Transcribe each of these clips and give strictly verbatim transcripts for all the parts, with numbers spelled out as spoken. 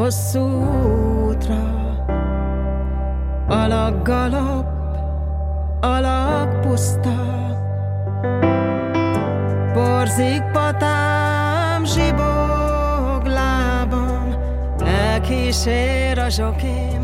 hosszú útra. Alak galop, alak puszta, porzik patám, zsibog lábam, elkísér a zsokém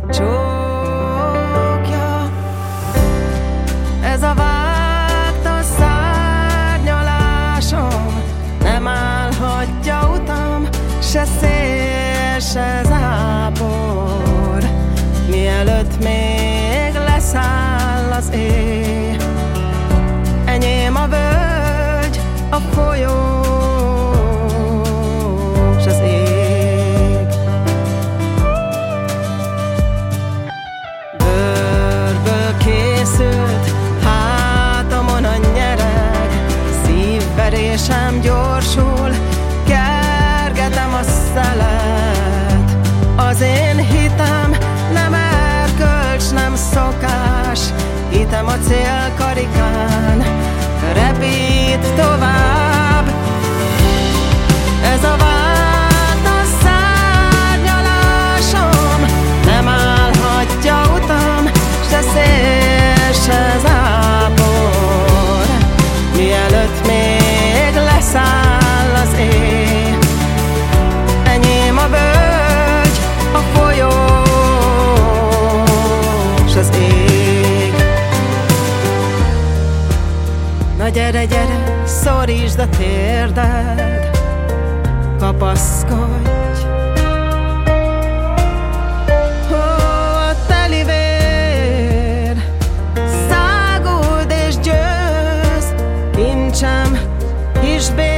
csókja. Ez a vágta szárnyalásom nem állhatja utam, se szél, se zápor, mielőtt még leszáll az éj. Enyém a völgy, a folyó s az ég. Bőrből készült hátamon a nyereg, szívverésem gyorsul, kergetem a szelet. Az én hitem nem erkölcs, nem szokás, hitem a célkarikán repít tovább. Ez a vágta szárnyalásom nem állhatja utam, se szél, se zápor, mielőtt még leszáll az éj. Enyém a völgy, a folyó s az ég. Na gyere, gyere, szorítsd a térded, kapaszkodj. Ó, a teli vér, száguld és győz, kincsem, hiss bér.